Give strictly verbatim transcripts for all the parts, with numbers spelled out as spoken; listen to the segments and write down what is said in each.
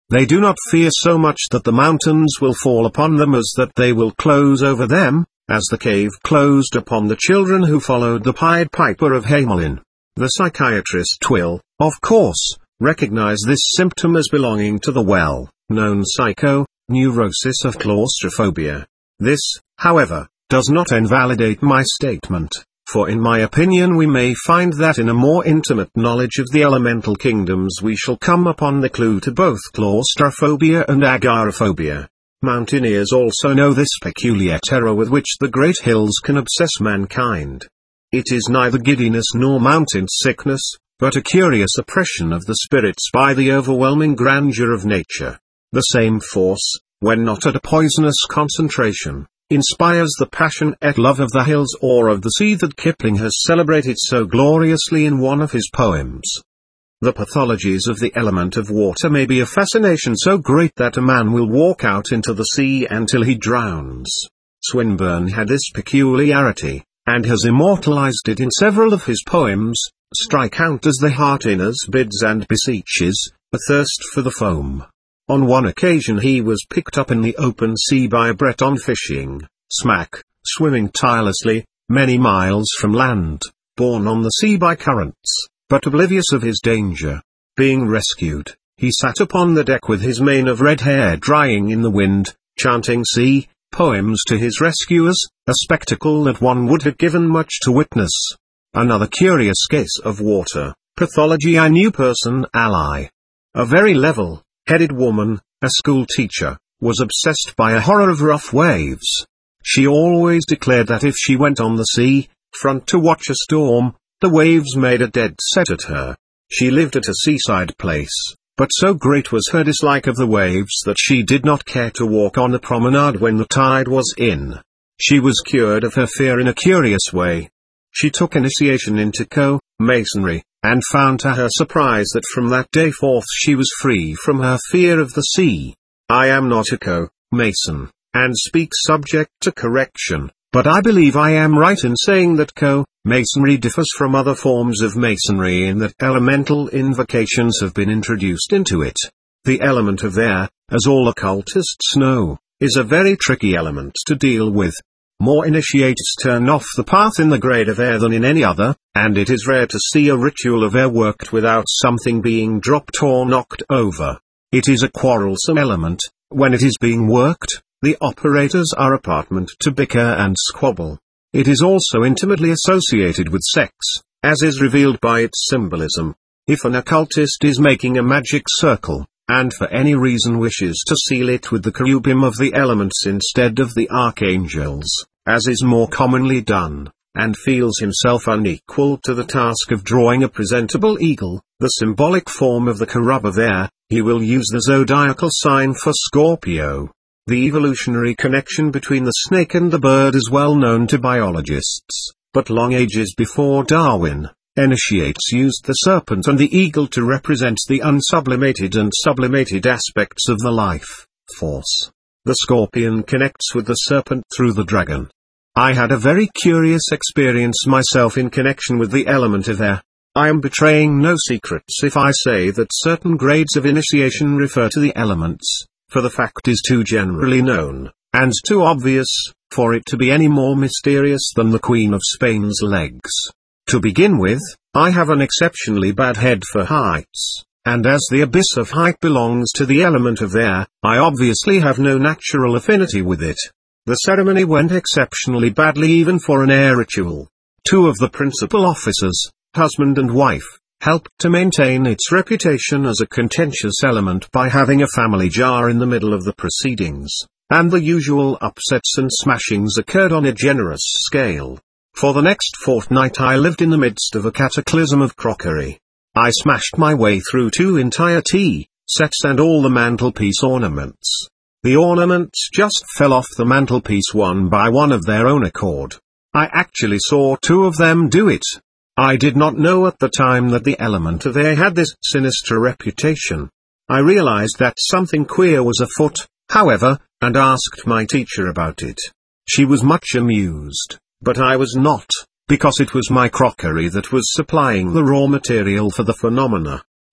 They do not fear so much that the mountains will fall upon them as that they will close over them, as the cave closed upon the children who followed the Pied Piper of Hamelin. The psychiatrist will, of course, recognize this symptom as belonging to the well-known psycho-neurosis of claustrophobia. This, however, does not invalidate my statement, for in my opinion we may find that in a more intimate knowledge of the elemental kingdoms we shall come upon the clue to both claustrophobia and agoraphobia. Mountaineers also know this peculiar terror with which the great hills can obsess mankind. It is neither giddiness nor mountain sickness, but a curious oppression of the spirits by the overwhelming grandeur of nature. The same force, when not at a poisonous concentration, inspires the passionate love of the hills or of the sea that Kipling has celebrated so gloriously in one of his poems. The pathologies of the element of water may be a fascination so great that a man will walk out into the sea until he drowns. Swinburne had this peculiarity, and has immortalized it in several of his poems. Strike out as the heart in us bids and beseeches, athirst for the foam. On one occasion he was picked up in the open sea by a Breton fishing smack, swimming tirelessly, many miles from land, borne on the sea by currents, but oblivious of his danger. Being rescued, he sat upon the deck with his mane of red hair drying in the wind, chanting sea poems to his rescuers, a spectacle that one would have given much to witness. Another curious case of water pathology I knew person ally. A very level-headed woman, a school teacher, was obsessed by a horror of rough waves. She always declared that if she went on the sea front to watch a storm, the waves made a dead set at her. She lived at a seaside place, but so great was her dislike of the waves that she did not care to walk on the promenade when the tide was in. She was cured of her fear in a curious way. She took initiation into co-masonry, and found to her surprise that from that day forth she was free from her fear of the sea. I am not a co-mason, and speak subject to correction, but I believe I am right in saying that co-masonry differs from other forms of masonry in that elemental invocations have been introduced into it. The element of air, as all occultists know, is a very tricky element to deal with. More initiates turn off the path in the grade of air than in any other, and it is rare to see a ritual of air worked without something being dropped or knocked over. It is a quarrelsome element. When it is being worked, the operators are apartment to bicker and squabble. It is also intimately associated with sex, as is revealed by its symbolism. If an occultist is making a magic circle, and for any reason wishes to seal it with the cherubim of the elements instead of the archangels, as is more commonly done, and feels himself unequal to the task of drawing a presentable eagle, the symbolic form of the cherub of air, he will use the zodiacal sign for Scorpio. The evolutionary connection between the snake and the bird is well known to biologists, but long ages before Darwin, initiates used the serpent and the eagle to represent the unsublimated and sublimated aspects of the life force. The scorpion connects with the serpent through the dragon. I had a very curious experience myself in connection with the element of air. I am betraying no secrets if I say that certain grades of initiation refer to the elements, for the fact is too generally known, and too obvious, for it to be any more mysterious than the Queen of Spain's legs. To begin with, I have an exceptionally bad head for heights, and as the abyss of height belongs to the element of air, I obviously have no natural affinity with it. The ceremony went exceptionally badly even for an air ritual. Two of the principal officers, husband and wife, helped to maintain its reputation as a contentious element by having a family jar in the middle of the proceedings, and the usual upsets and smashings occurred on a generous scale. For the next fortnight I lived in the midst of a cataclysm of crockery. I smashed my way through two entire tea sets and all the mantelpiece ornaments. The ornaments just fell off the mantelpiece one by one of their own accord. I actually saw two of them do it. I did not know at the time that the element of air had this sinister reputation. I realized that something queer was afoot, however, and asked my teacher about it. She was much amused. But I was not, because it was my crockery that was supplying the raw material for the phenomena.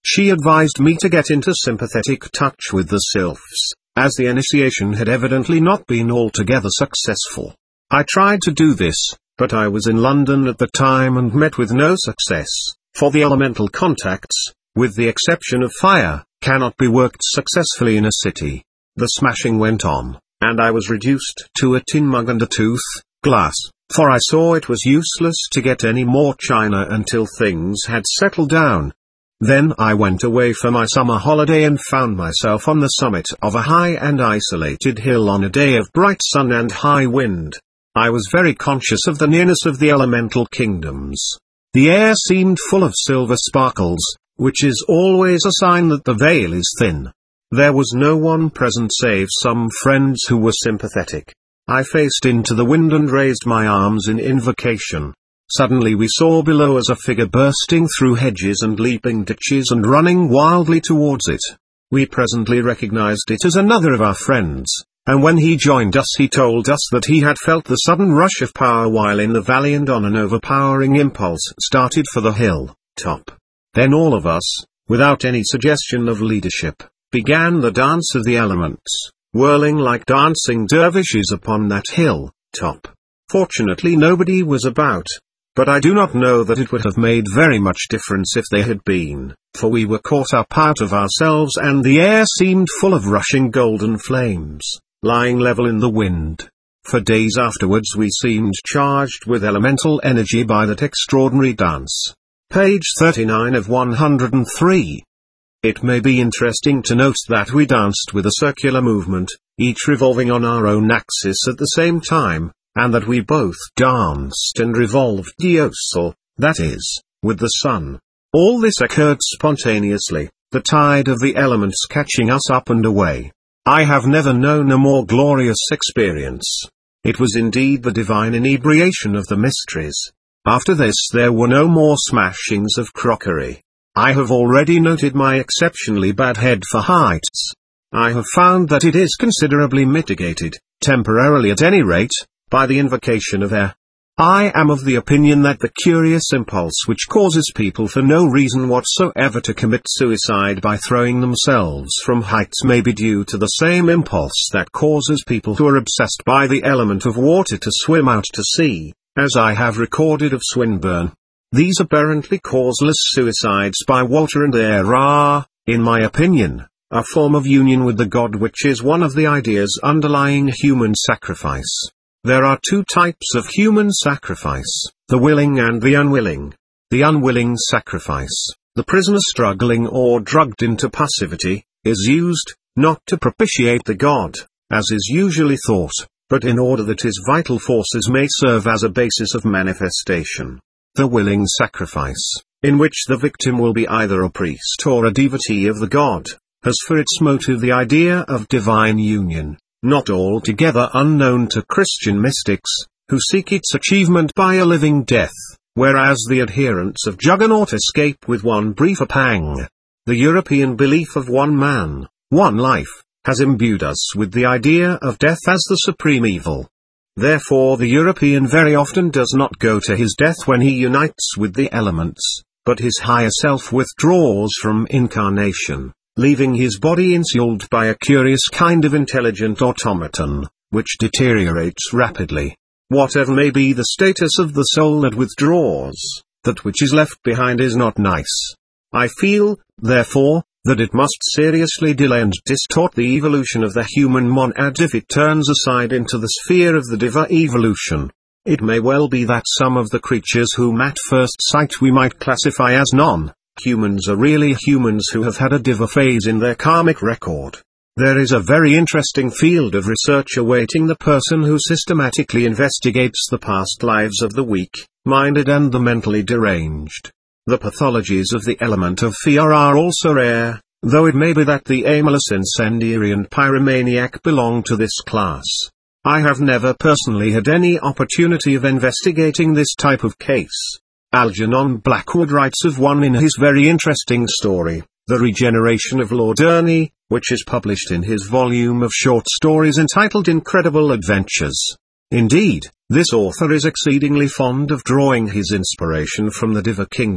She advised me to get into sympathetic touch with the sylphs, as the initiation had evidently not been altogether successful. I tried to do this, but I was in London at the time and met with no success, for the elemental contacts, with the exception of fire, cannot be worked successfully in a city. The smashing went on, and I was reduced to a tin mug and a tooth, glass, for I saw it was useless to get any more china until things had settled down. Then I went away for my summer holiday and found myself on the summit of a high and isolated hill on a day of bright sun and high wind. I was very conscious of the nearness of the elemental kingdoms. The air seemed full of silver sparkles, which is always a sign that the veil is thin. There was no one present save some friends who were sympathetic. I faced into the wind and raised my arms in invocation. Suddenly we saw below us a figure bursting through hedges and leaping ditches and running wildly towards it. We presently recognized it as another of our friends, and when he joined us he told us that he had felt the sudden rush of power while in the valley and on an overpowering impulse started for the hill top. Then all of us, without any suggestion of leadership, began the dance of the elements, whirling like dancing dervishes upon that hill top. Fortunately nobody was about. But I do not know that it would have made very much difference if they had been, for we were caught up out of ourselves and the air seemed full of rushing golden flames, lying level in the wind. For days afterwards we seemed charged with elemental energy by that extraordinary dance. Page thirty-nine of one hundred three. It may be interesting to note that we danced with a circular movement, each revolving on our own axis at the same time, and that we both danced and revolved diosal, that is, with the sun. All this occurred spontaneously, the tide of the elements catching us up and away. I have never known a more glorious experience. It was indeed the divine inebriation of the mysteries. After this there were no more smashings of crockery. I have already noted my exceptionally bad head for heights. I have found that it is considerably mitigated, temporarily at any rate, by the invocation of air. I am of the opinion that the curious impulse which causes people for no reason whatsoever to commit suicide by throwing themselves from heights may be due to the same impulse that causes people who are obsessed by the element of water to swim out to sea, as I have recorded of Swinburne. These apparently causeless suicides by water and air are, in my opinion, a form of union with the God which is one of the ideas underlying human sacrifice. There are two types of human sacrifice, the willing and the unwilling. The unwilling sacrifice, the prisoner struggling or drugged into passivity, is used, not to propitiate the God, as is usually thought, but in order that his vital forces may serve as a basis of manifestation. The willing sacrifice, in which the victim will be either a priest or a devotee of the God, has for its motive the idea of divine union, not altogether unknown to Christian mystics, who seek its achievement by a living death, whereas the adherents of Juggernaut escape with one brief pang. The European belief of one man, one life, has imbued us with the idea of death as the supreme evil. Therefore the European very often does not go to his death when he unites with the elements, but his higher self withdraws from incarnation, leaving his body insulted by a curious kind of intelligent automaton, which deteriorates rapidly. Whatever may be the status of the soul that withdraws, that which is left behind is not nice. I feel, therefore, that it must seriously delay and distort the evolution of the human monad if it turns aside into the sphere of the diva evolution. It may well be that some of the creatures whom at first sight we might classify as non-humans are really humans who have had a diva phase in their karmic record. There is a very interesting field of research awaiting the person who systematically investigates the past lives of the weak-minded and the mentally deranged. The pathologies of the element of fear are also rare, though it may be that the aimless incendiary and pyromaniac belong to this class. I have never personally had any opportunity of investigating this type of case. Algernon Blackwood writes of one in his very interesting story, The Regeneration of Lord Ernie, which is published in his volume of short stories entitled Incredible Adventures. Indeed, this author is exceedingly fond of drawing his inspiration from the Diva Kingdom,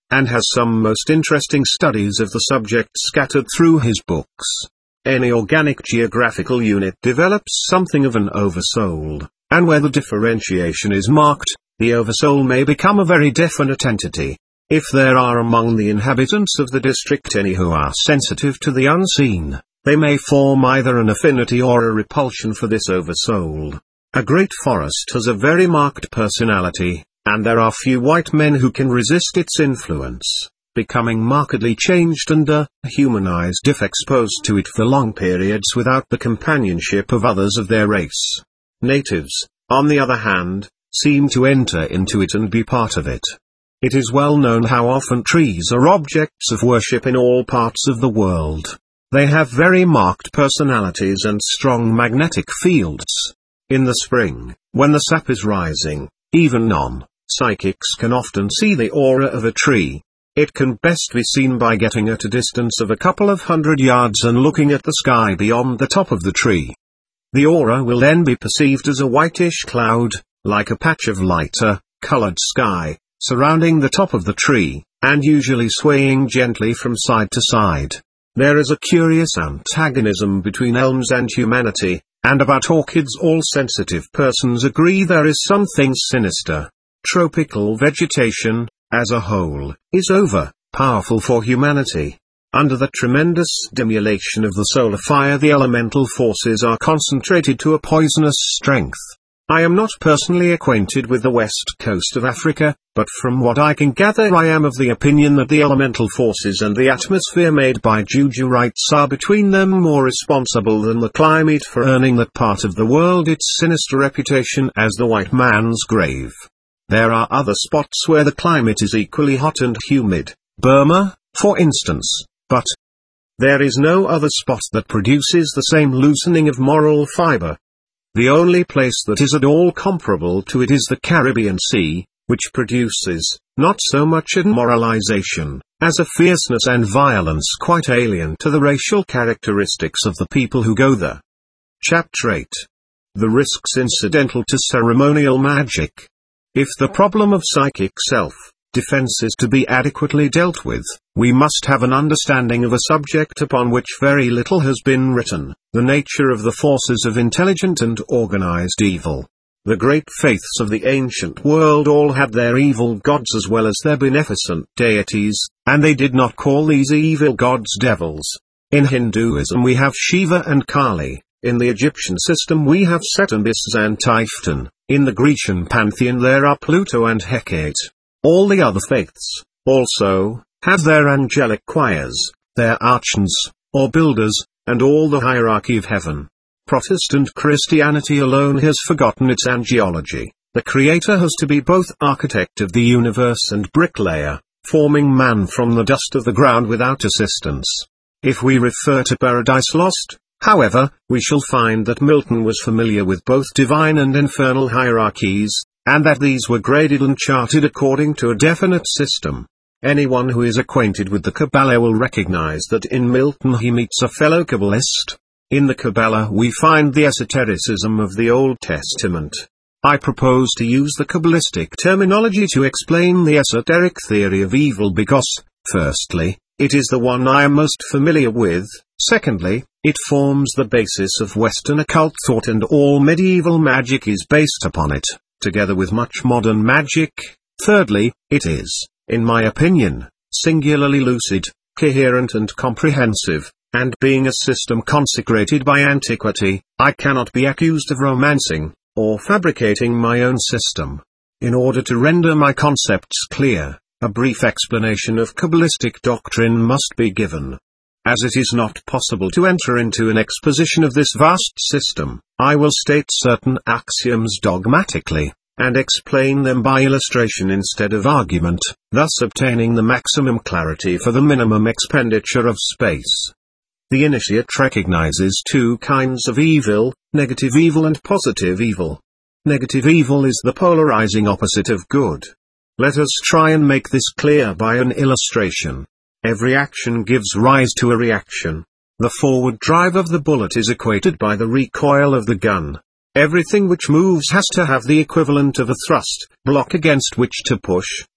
and has some most interesting studies of the subject scattered through his books. Any organic geographical unit develops something of an oversoul, and where the differentiation is marked, the oversoul may become a very definite entity. If there are among the inhabitants of the district any who are sensitive to the unseen, they may form either an affinity or a repulsion for this oversoul. A great forest has a very marked personality, and there are few white men who can resist its influence, becoming markedly changed and dehumanized if exposed to it for long periods without the companionship of others of their race. Natives, on the other hand, seem to enter into it and be part of it. It is well known how often trees are objects of worship in all parts of the world. They have very marked personalities and strong magnetic fields. In the spring, when the sap is rising, even non-psychics can often see the aura of a tree. It can best be seen by getting at a distance of a couple of hundred yards and looking at the sky beyond the top of the tree. The aura will then be perceived as a whitish cloud, like a patch of lighter colored sky, surrounding the top of the tree, and usually swaying gently from side to side. There is a curious antagonism between elms and humanity, and about orchids all sensitive persons agree there is something sinister. Tropical vegetation, as a whole, is over powerful for humanity. Under the tremendous stimulation of the solar fire, the elemental forces are concentrated to a poisonous strength. I am not personally acquainted with the west coast of Africa, but from what I can gather I am of the opinion that the elemental forces and the atmosphere made by juju rites are between them more responsible than the climate for earning that part of the world its sinister reputation as the white man's grave. There are other spots where the climate is equally hot and humid, Burma, for instance, but there is no other spot that produces the same loosening of moral fiber. The only place that is at all comparable to it is the Caribbean Sea, which produces, not so much a moralization, as a fierceness and violence quite alien to the racial characteristics of the people who go there. Chapter eight. The risks incidental to ceremonial magic. If the problem of psychic self-defense is to be adequately dealt with, we must have an understanding of a subject upon which very little has been written, the nature of the forces of intelligent and organized evil. The great faiths of the ancient world all had their evil gods as well as their beneficent deities, and they did not call these evil gods devils. In Hinduism we have Shiva and Kali, in the Egyptian system we have Set and Isis and Typhon, in the Grecian pantheon there are Pluto and Hecate. All the other faiths, also, have their angelic choirs, their archons, or builders, and all the hierarchy of heaven. Protestant Christianity alone has forgotten its angelology. The Creator has to be both architect of the universe and bricklayer, forming man from the dust of the ground without assistance. If we refer to Paradise Lost, however, we shall find that Milton was familiar with both divine and infernal hierarchies, and that these were graded and charted according to a definite system. Anyone who is acquainted with the Kabbalah will recognize that in Milton he meets a fellow Kabbalist. In the Kabbalah we find the esotericism of the Old Testament. I propose to use the Kabbalistic terminology to explain the esoteric theory of evil because, firstly, it is the one I am most familiar with, secondly, it forms the basis of Western occult thought and all medieval magic is based upon it, together with much modern magic, thirdly, it is, in my opinion, singularly lucid, coherent and comprehensive, and being a system consecrated by antiquity, I cannot be accused of romancing, or fabricating my own system. In order to render my concepts clear, a brief explanation of Kabbalistic doctrine must be given. As it is not possible to enter into an exposition of this vast system, I will state certain axioms dogmatically, and explain them by illustration instead of argument, thus obtaining the maximum clarity for the minimum expenditure of space. The initiate recognizes two kinds of evil, negative evil and positive evil. Negative evil is the polarizing opposite of good. Let us try and make this clear by an illustration. Every action gives rise to a reaction. The forward drive of the bullet is equated by the recoil of the gun. Everything which moves has to have the equivalent of a thrust block against which to push.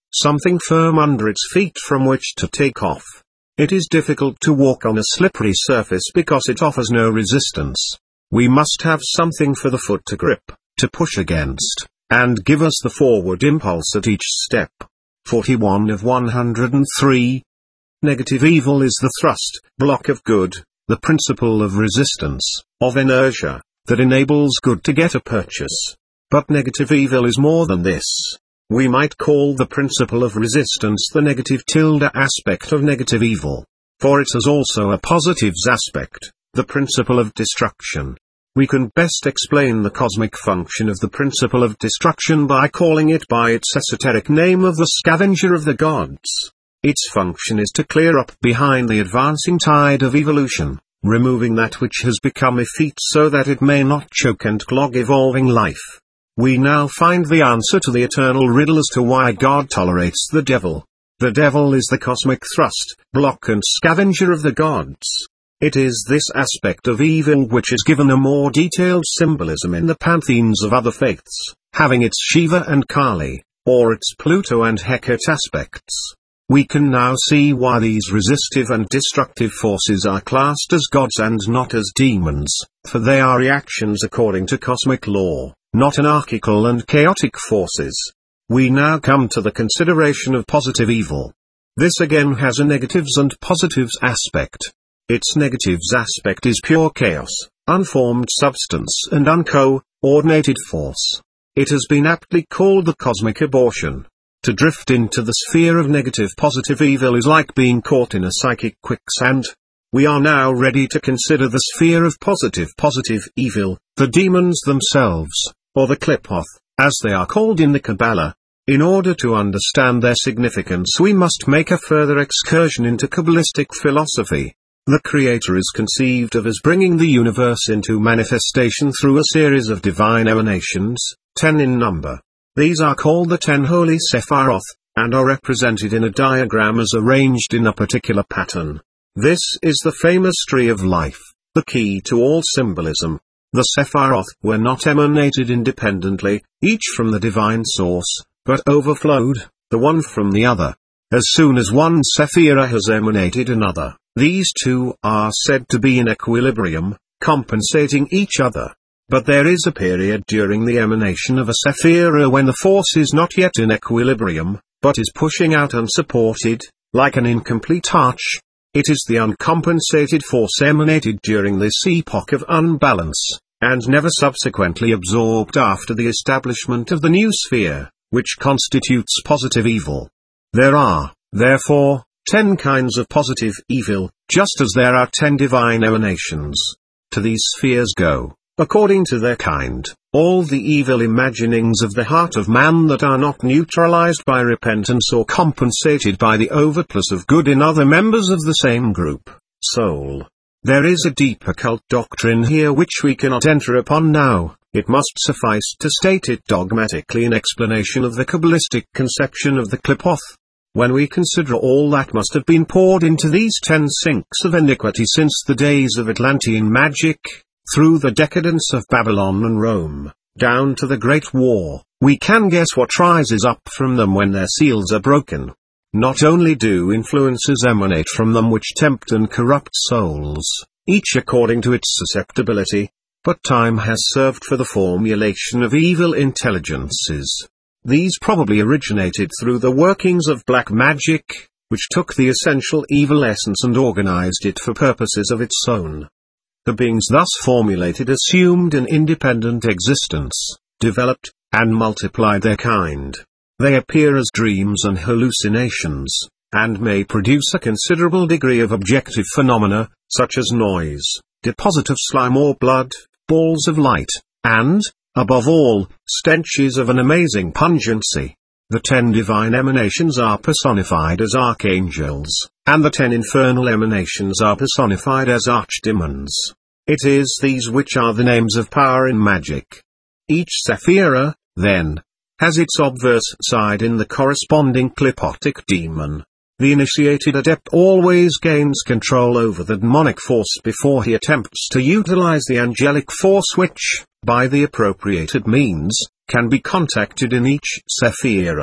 something firm under its feet from which to take off. It is difficult to walk on a slippery surface because it offers no resistance. We must have something for the foot to grip, to push against, and give us the forward impulse at each step. forty-one of one hundred three. Negative evil is the thrust, block of good, the principle of resistance, of inertia, that enables good to get a purchase. But negative evil is more than this. We might call the principle of resistance the negative tilde aspect of negative evil. For it has also a positives aspect, the principle of destruction. We can best explain the cosmic function of the principle of destruction by calling it by its esoteric name of the scavenger of the gods. Its function is to clear up behind the advancing tide of evolution, removing that which has become effete so that it may not choke and clog evolving life. We now find the answer to the eternal riddle as to why God tolerates the devil. The devil is the cosmic thrust, block and scavenger of the gods. It is this aspect of evil which is given a more detailed symbolism in the pantheons of other faiths, having its Shiva and Kali, or its Pluto and Hecate aspects. We can now see why these resistive and destructive forces are classed as gods and not as demons, for they are reactions according to cosmic law, not anarchical and chaotic forces. We now come to the consideration of positive evil. This again has a negatives and positives aspect. Its negatives aspect is pure chaos, unformed substance and unco-ordinated force. It has been aptly called the cosmic abortion. To drift into the sphere of negative positive evil is like being caught in a psychic quicksand. We are now ready to consider the sphere of positive positive evil, the demons themselves, or the Qliphoth, as they are called in the Kabbalah. In order to understand their significance we must make a further excursion into Kabbalistic philosophy. The Creator is conceived of as bringing the universe into manifestation through a series of divine emanations, ten in number. These are called the ten holy Sephiroth, and are represented in a diagram as arranged in a particular pattern. This is the famous tree of life, the key to all symbolism. The Sephiroth were not emanated independently, each from the divine source, but overflowed, the one from the other. As soon as one Sephira has emanated another, these two are said to be in equilibrium, compensating each other. But there is a period during the emanation of a Sephira when the force is not yet in equilibrium, but is pushing out unsupported, like an incomplete arch. It is the uncompensated force emanated during this epoch of unbalance, and never subsequently absorbed after the establishment of the new sphere, which constitutes positive evil. There are, therefore, ten kinds of positive evil, just as there are ten divine emanations. To these spheres go, according to their kind, all the evil imaginings of the heart of man that are not neutralized by repentance or compensated by the overplus of good in other members of the same group, soul. There is a deep occult doctrine here which we cannot enter upon now. It must suffice to state it dogmatically in explanation of the Kabbalistic conception of the Qliphoth. When we consider all that must have been poured into these ten sinks of iniquity since the days of Atlantean magic, through the decadence of Babylon and Rome, down to the Great War, we can guess what rises up from them when their seals are broken. Not only do influences emanate from them which tempt and corrupt souls, each according to its susceptibility, but time has served for the formulation of evil intelligences. These probably originated through the workings of black magic, which took the essential evil essence and organized it for purposes of its own. The beings thus formulated assumed an independent existence, developed, and multiplied their kind. They appear as dreams and hallucinations, and may produce a considerable degree of objective phenomena, such as noise, deposit of slime or blood, balls of light, and, above all, stenches of an amazing pungency. The ten divine emanations are personified as archangels, and the ten infernal emanations are personified as archdemons. It is these which are the names of power in magic. Each Sephira, then, has its obverse side in the corresponding Qliphotic demon. The initiated adept always gains control over the demonic force before he attempts to utilize the angelic force which, by the appropriated means, can be contacted in each Sephira.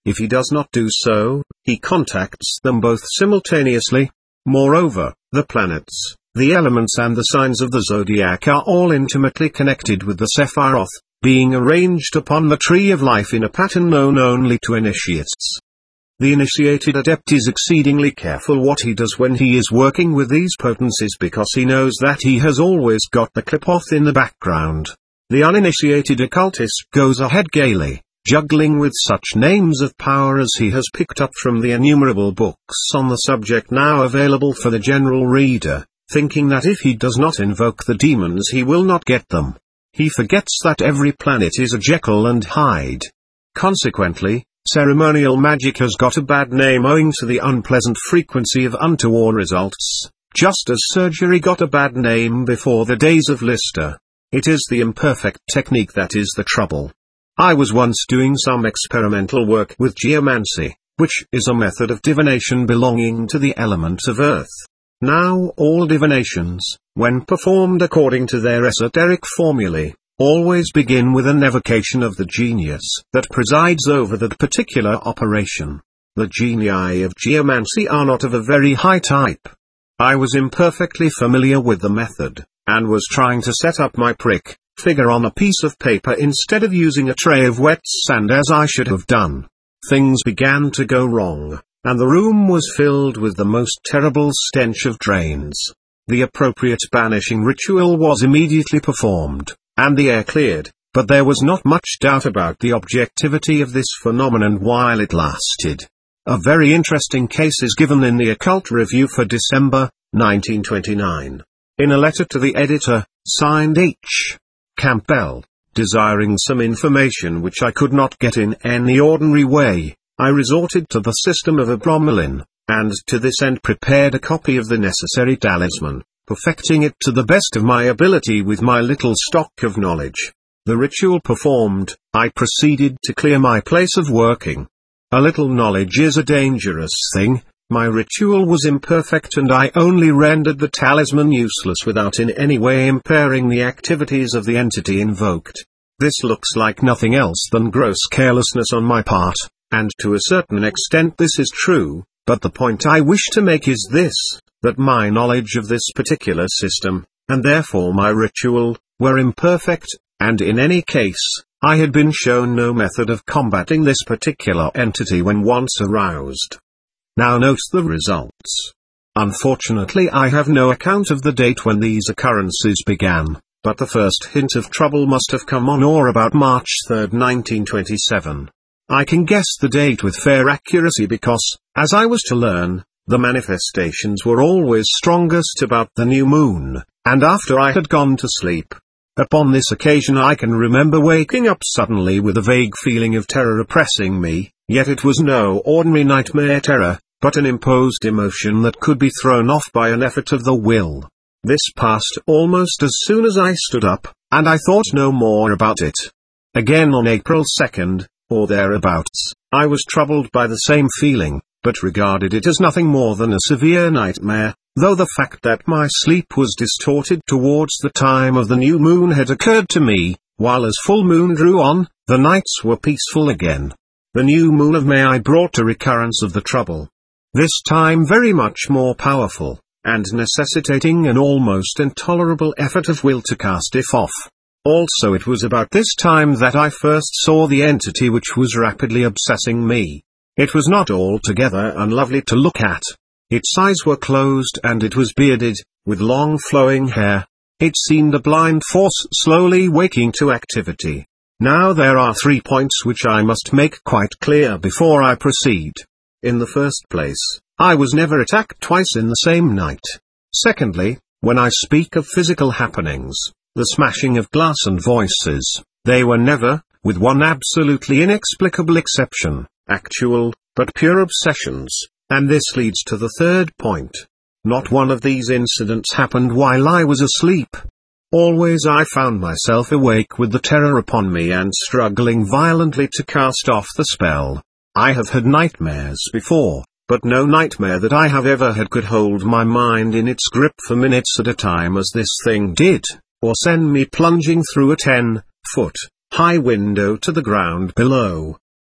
If he does not do so, he contacts them both simultaneously. Moreover, the planets, the elements and the signs of the zodiac are all intimately connected with the Sephiroth, being arranged upon the tree of life in a pattern known only to initiates. The initiated adept is exceedingly careful what he does when he is working with these potencies because he knows that he has always got the Qlipoth in the background. The uninitiated occultist goes ahead gaily, juggling with such names of power as he has picked up from the innumerable books on the subject now available for the general reader, thinking that if he does not invoke the demons he will not get them. He forgets that every planet is a Jekyll and Hyde. Consequently, ceremonial magic has got a bad name owing to the unpleasant frequency of untoward results, just as surgery got a bad name before the days of Lister. It is the imperfect technique that is the trouble. I was once doing some experimental work with geomancy, which is a method of divination belonging to the element of earth. Now all divinations, when performed according to their esoteric formulae, always begin with an evocation of the genius that presides over that particular operation. The genii of geomancy are not of a very high type. I was imperfectly familiar with the method, and was trying to set up my prick figure on a piece of paper instead of using a tray of wet sand as I should have done. Things began to go wrong, and the room was filled with the most terrible stench of drains. The appropriate banishing ritual was immediately performed, and the air cleared, but there was not much doubt about the objectivity of this phenomenon while it lasted. A very interesting case is given in the Occult Review for December, nineteen twenty-nine. In a letter to the editor, signed H. Campbell, desiring some information which I could not get in any ordinary way, I resorted to the system of Abramelin, and to this end prepared a copy of the necessary talisman, perfecting it to the best of my ability with my little stock of knowledge. The ritual performed, I proceeded to clear my place of working. A little knowledge is a dangerous thing. My ritual was imperfect and I only rendered the talisman useless without in any way impairing the activities of the entity invoked. This looks like nothing else than gross carelessness on my part, and to a certain extent this is true, but the point I wish to make is this, that my knowledge of this particular system, and therefore my ritual, were imperfect, and in any case, I had been shown no method of combating this particular entity when once aroused. Now note the results. Unfortunately I have no account of the date when these occurrences began, but the first hint of trouble must have come on or about March third nineteen twenty-seven. I can guess the date with fair accuracy because, as I was to learn, the manifestations were always strongest about the new moon, and after I had gone to sleep. Upon this occasion I can remember waking up suddenly with a vague feeling of terror oppressing me, yet it was no ordinary nightmare terror, but an imposed emotion that could be thrown off by an effort of the will. This passed almost as soon as I stood up, and I thought no more about it. Again on April second, or thereabouts, I was troubled by the same feeling, but regarded it as nothing more than a severe nightmare, though the fact that my sleep was distorted towards the time of the new moon had occurred to me, while as full moon drew on, the nights were peaceful again. The new moon of May brought a recurrence of the trouble. This time very much more powerful, and necessitating an almost intolerable effort of will to cast it off. Also it was about this time that I first saw the entity which was rapidly obsessing me. It was not altogether unlovely to look at. Its eyes were closed and it was bearded, with long flowing hair. It seemed a blind force slowly waking to activity. Now there are three points which I must make quite clear before I proceed. In the first place, I was never attacked twice in the same night. Secondly, when I speak of physical happenings, the smashing of glass and voices, they were never, with one absolutely inexplicable exception, actual, but pure obsessions, and this leads to the third point. Not one of these incidents happened while I was asleep. Always I found myself awake with the terror upon me and struggling violently to cast off the spell. I have had nightmares before, but no nightmare that I have ever had could hold my mind in its grip for minutes at a time as this thing did, or send me plunging through a ten-foot high window to the ground below.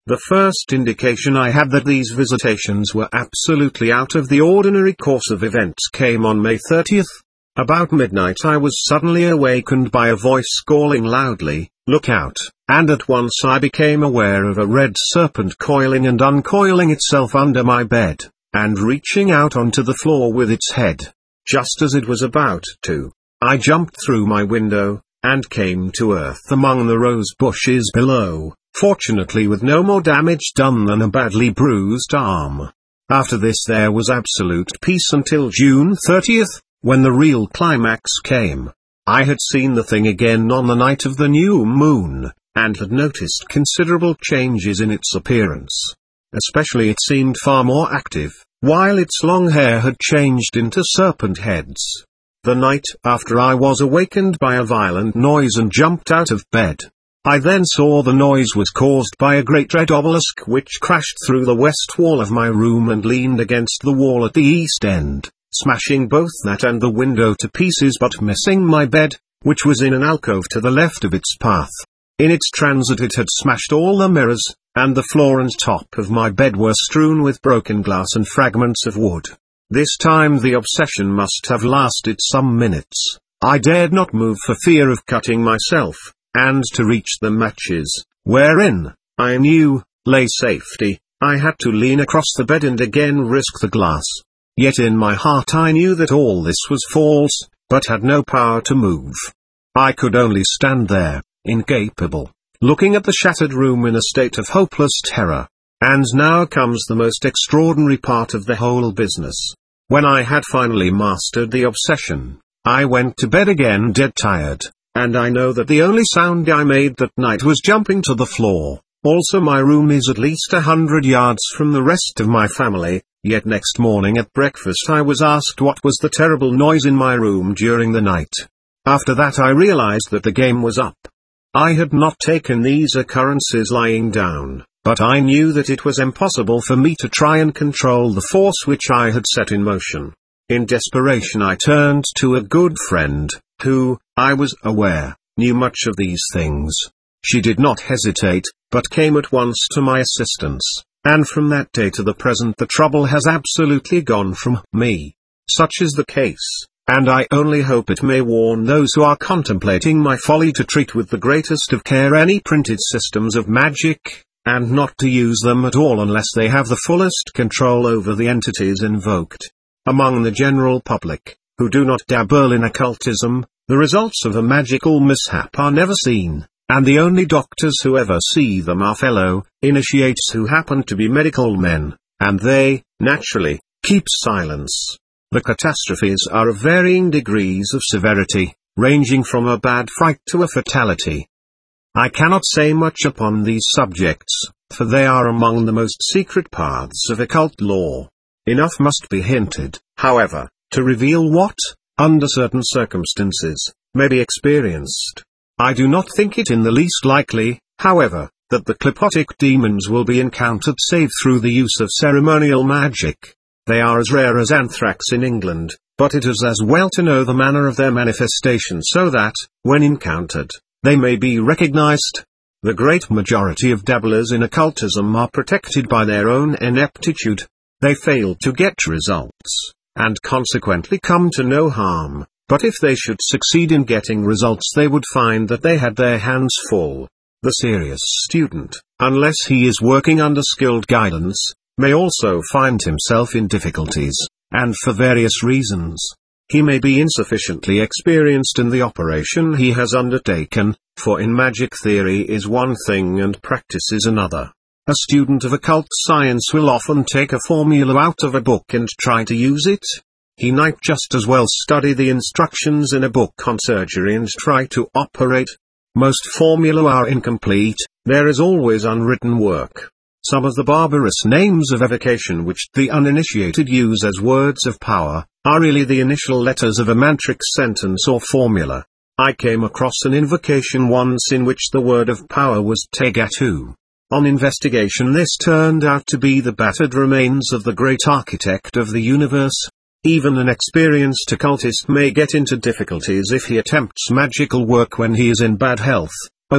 The first indication I had that these visitations were absolutely out of the ordinary course of events came on May thirtieth. About midnight I was suddenly awakened by a voice calling loudly, "Look out," and at once I became aware of a red serpent coiling and uncoiling itself under my bed, and reaching out onto the floor with its head. Just as it was about to, I jumped through my window, and came to earth among the rose bushes below, fortunately with no more damage done than a badly bruised arm. After this there was absolute peace until June thirtieth, when the real climax came. I had seen the thing again on the night of the new moon, and had noticed considerable changes in its appearance. Especially it seemed far more active, while its long hair had changed into serpent heads. The night after I was awakened by a violent noise and jumped out of bed. I then saw the noise was caused by a great red obelisk which crashed through the west wall of my room and leaned against the wall at the east end, smashing both that and the window to pieces but missing my bed, which was in an alcove to the left of its path. In its transit it had smashed all the mirrors, and the floor and top of my bed were strewn with broken glass and fragments of wood. This time the obsession must have lasted some minutes. I dared not move for fear of cutting myself, and to reach the matches, wherein, I knew, lay safety, I had to lean across the bed and again risk the glass. Yet in my heart I knew that all this was false, but had no power to move. I could only stand there, incapable, looking at the shattered room in a state of hopeless terror. And now comes the most extraordinary part of the whole business. When I had finally mastered the obsession, I went to bed again dead tired, and I know that the only sound I made that night was jumping to the floor. Also my room is at least a hundred yards from the rest of my family, yet next morning at breakfast I was asked what was the terrible noise in my room during the night. After that I realized that the game was up. I had not taken these occurrences lying down, but I knew that it was impossible for me to try and control the force which I had set in motion. In desperation I turned to a good friend, who, I was aware, knew much of these things. She did not hesitate, but came at once to my assistance, and from that day to the present the trouble has absolutely gone from me. Such is the case, and I only hope it may warn those who are contemplating my folly to treat with the greatest of care any printed systems of magic, and not to use them at all unless they have the fullest control over the entities invoked. Among the general public, who do not dabble in occultism, the results of a magical mishap are never seen, and the only doctors who ever see them are fellow initiates who happen to be medical men, and they, naturally, keep silence. The catastrophes are of varying degrees of severity, ranging from a bad fright to a fatality. I cannot say much upon these subjects, for they are among the most secret paths of occult lore. Enough must be hinted, however, to reveal what, under certain circumstances, may be experienced. I do not think it in the least likely, however, that the Qlipotic demons will be encountered save through the use of ceremonial magic. They are as rare as anthrax in England, but it is as well to know the manner of their manifestation so that, when encountered, they may be recognized. The great majority of dabblers in occultism are protected by their own ineptitude. They fail to get results, and consequently come to no harm, but if they should succeed in getting results they would find that they had their hands full. The serious student, unless he is working under skilled guidance, may also find himself in difficulties, and for various reasons. He may be insufficiently experienced in the operation he has undertaken, for in magic theory is one thing and practice is another. A student of occult science will often take a formula out of a book and try to use it. He might just as well study the instructions in a book on surgery and try to operate. Most formulae are incomplete, there is always unwritten work. Some of the barbarous names of evocation which the uninitiated use as words of power, are really the initial letters of a mantric sentence or formula. I came across an invocation once in which the word of power was Tegatu. On investigation this turned out to be the battered remains of the great architect of the universe. Even an experienced occultist may get into difficulties if he attempts magical work when he is in bad health. Over,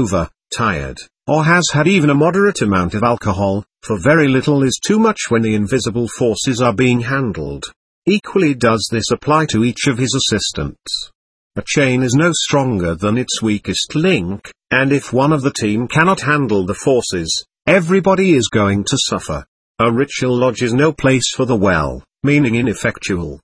tired, or has had even a moderate amount of alcohol, for very little is too much when the invisible forces are being handled. Equally does this apply to each of his assistants. A chain is no stronger than its weakest link, and if one of the team cannot handle the forces, everybody is going to suffer. A ritual lodge is no place for the well, meaning ineffectual.